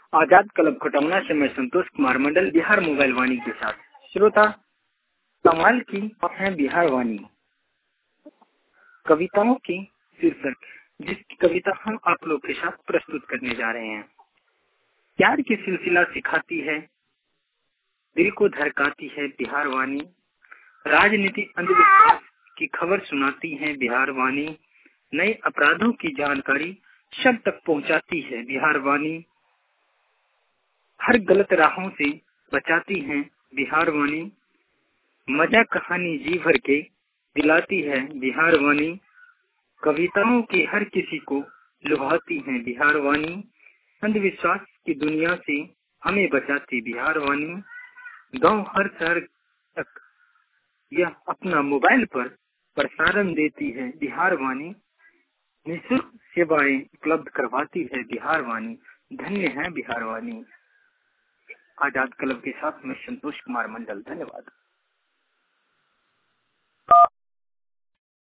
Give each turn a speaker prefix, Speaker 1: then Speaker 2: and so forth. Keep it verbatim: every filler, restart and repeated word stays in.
Speaker 1: आजाद club Khatauna से मैं Santosh Kumar Mandal Bihar mobile Vaani के साथ। श्रोता, कमाल की है बिहार वाणी कविताओं की शीर्षक, जिसकी कविता हम आप लोग के साथ प्रस्तुत करने जा रहे हैं। प्यार की सिलसिला सिखाती है, दिल को धड़काती है बिहार वाणी। राजनीति अंधविश्वास की खबर सुनाती है बिहार वाणी। नए अपराधों की जानकारी सब तक पहुंचाती है बिहार वाणी। हर गलत राहों से बचाती है बिहार वाणी। मजा कहानी जी भर के दिलाती है बिहार वाणी। कविताओं की हर किसी को लुभाती है बिहार वाणी। अंधविश्वास की दुनिया से हमें बचाती बिहार वाणी। गांव हर शहर तक यह अपना मोबाइल पर प्रसारण देती है बिहार वाणी। निःशुल्क सेवाएं उपलब्ध करवाती है बिहार वाणी। धन्य है बिहार वाणी। आजाद क्लब के साथ मैं संतोष कुमार मंडल। धन्यवाद।